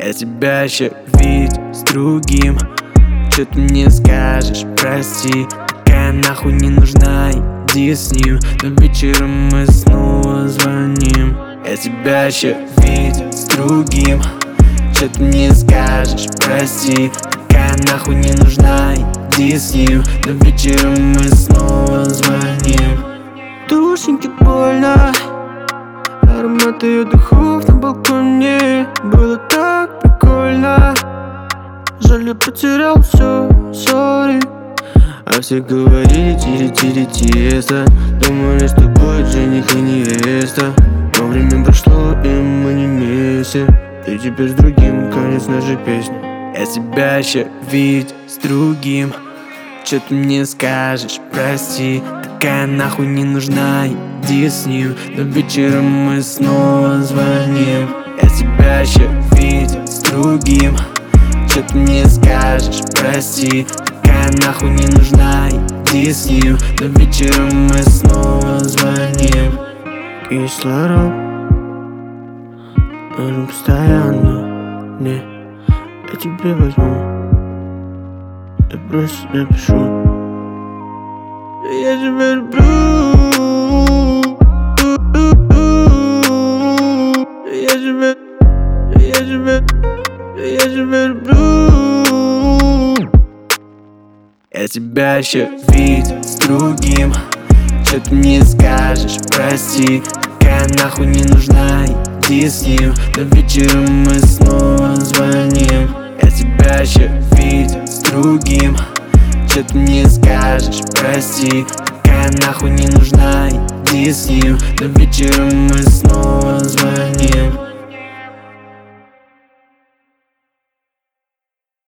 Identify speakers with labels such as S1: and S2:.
S1: Я тебя еще видел с другим. Чё ты мне скажешь, прости. Такая нахуй не нужна, иди с ним. Но вечером мы снова звоним. Я тебя еще видел с другим. Чё ты мне скажешь, прости. Такая нахуй не нужна, иди с ним. Но вечером мы снова звоним. Душеньки больно, аромат ее духов на балконе. Было так прикольно. Жаль, я потерял все, сори. А все говорили тири-тири тесто. Думали, что будет жених и невеста. Но время прошло, и мы не вместе. Ты теперь с другим, конец нашей песни. Я тебя еще видел с другим. Чё ты мне скажешь, прости. Такая нахуй не нужна, иди с ним. Но вечером мы снова звоним. Я тебя еще видел с другим. Чё ты мне скажешь, прости. Такая нахуй не нужна, иди с ним. Но вечером мы снова звоним. Кислород нужен постоянно. Не, я тебе возьму. Я просто напишу. Я тебя люблю. Я тебя люблю. Я тебя еще видел с другим. Чё ты мне скажешь, прости. Такая нахуй не нужна, иди с ним. Но вечером мы снова звоним. Я тебя еще видел с другим. Чё ты мне скажешь, прости. Такая нахуй не нужна, иди с ним. Но вечером мы снова звоним.